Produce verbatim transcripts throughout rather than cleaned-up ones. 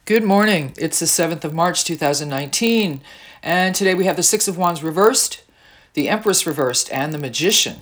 Good morning. It's the seventh of March, two thousand nineteen, and today we have the Six of Wands reversed, the Empress reversed, and the Magician.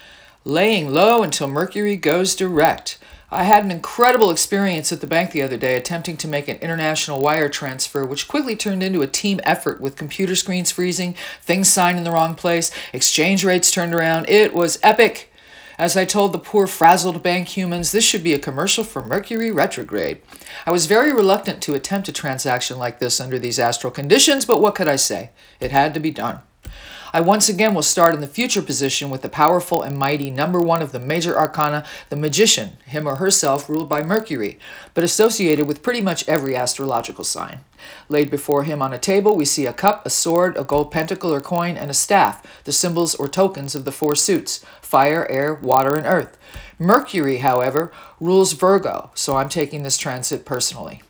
Laying low until Mercury goes direct. I had an incredible experience at the bank the other day attempting to make an international wire transfer, which quickly turned into a team effort with computer screens freezing, things signed in the wrong place, exchange rates turned around. It was epic. As I told the poor frazzled bank humans, this should be a commercial for Mercury retrograde. I was very reluctant to attempt a transaction like this under these astral conditions, but what could I say? It had to be done. I once again will start in the future position with the powerful and mighty number one of the major arcana, the Magician, him or herself ruled by Mercury, but associated with pretty much every astrological sign. Laid before him on a table, we see a cup, a sword, a gold pentacle or coin, and a staff, the symbols or tokens of the four suits, fire, air, water, and earth. Mercury, however, rules Virgo, so I'm taking this transit personally.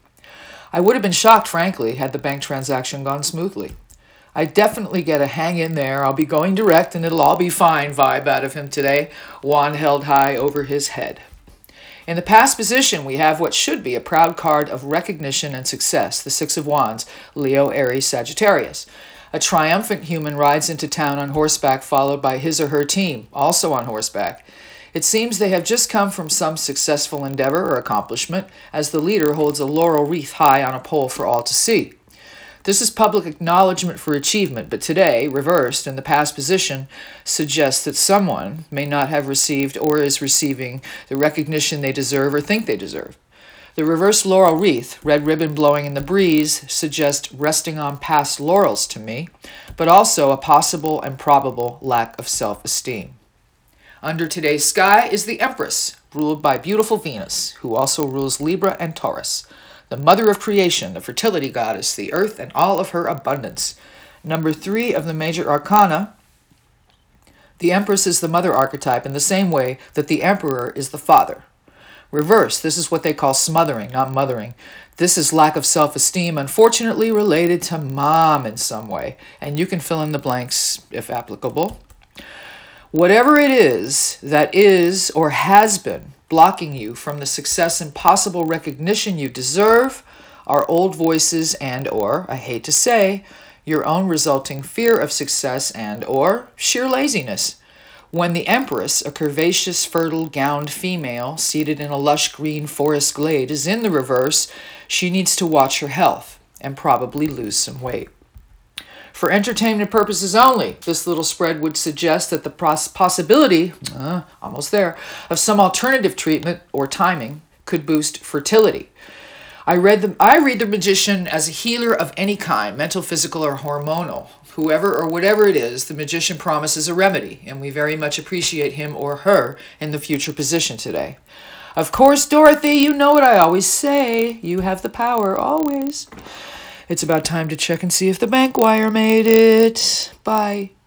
I would have been shocked, frankly, had the bank transaction gone smoothly. I definitely get a hang in there, I'll be going direct and it'll all be fine vibe out of him today, wand held high over his head. In the past position, we have what should be a proud card of recognition and success, the Six of Wands, Leo, Aries, Sagittarius. A triumphant human rides into town on horseback, followed by his or her team, also on horseback. It seems they have just come from some successful endeavor or accomplishment, as the leader holds a laurel wreath high on a pole for all to see. This is public acknowledgement for achievement, but today, reversed in the past position, suggests that someone may not have received or is receiving the recognition they deserve or think they deserve. The reversed laurel wreath, red ribbon blowing in the breeze, suggests resting on past laurels to me, but also a possible and probable lack of self-esteem. Under today's sky is the Empress, ruled by beautiful Venus, who also rules Libra and Taurus, the mother of creation, the fertility goddess, the earth, and all of her abundance. Number three of the major arcana, the Empress is the mother archetype in the same way that the Emperor is the father. Reverse, this is what they call smothering, not mothering. This is lack of self-esteem, unfortunately related to mom in some way, and you can fill in the blanks if applicable. Whatever it is that is or has been blocking you from the success and possible recognition you deserve are old voices and or, I hate to say, your own resulting fear of success and or sheer laziness. When the Empress, a curvaceous, fertile, gowned female seated in a lush green forest glade, is in the reverse, she needs to watch her health and probably lose some weight. For entertainment purposes only, this little spread would suggest that the pos- possibility, uh, almost there, of some alternative treatment or timing could boost fertility. I read the, I read the Magician as a healer of any kind, mental, physical, or hormonal. Whoever or whatever it is, the Magician promises a remedy, and we very much appreciate him or her in the future position today. Of course, Dorothy, you know what I always say. You have the power, always. It's about time to check and see if the bank wire made it. Bye.